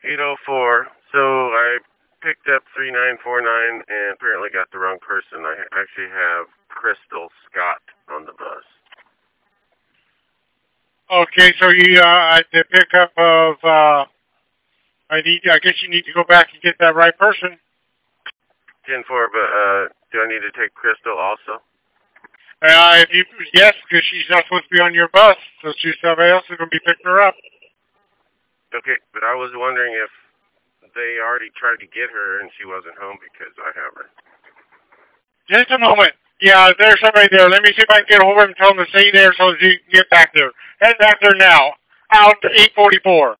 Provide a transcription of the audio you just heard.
804. So I picked up 3949 and apparently got the wrong person. I actually have Crystal Scott on the bus. Okay, so you at the pickup of I guess you need to go back and get that right person. 10-4, but do I need to take Crystal also? Yes, because she's not supposed to be on your bus, so somebody else is going to be picking her up. Okay, but I was wondering if they already tried to get her and she wasn't home because I have her. Just a moment. Yeah, there's somebody there. Let me see if I can get hold of him and tell him to stay there so that you can get back there. Head back there now. Out to 844.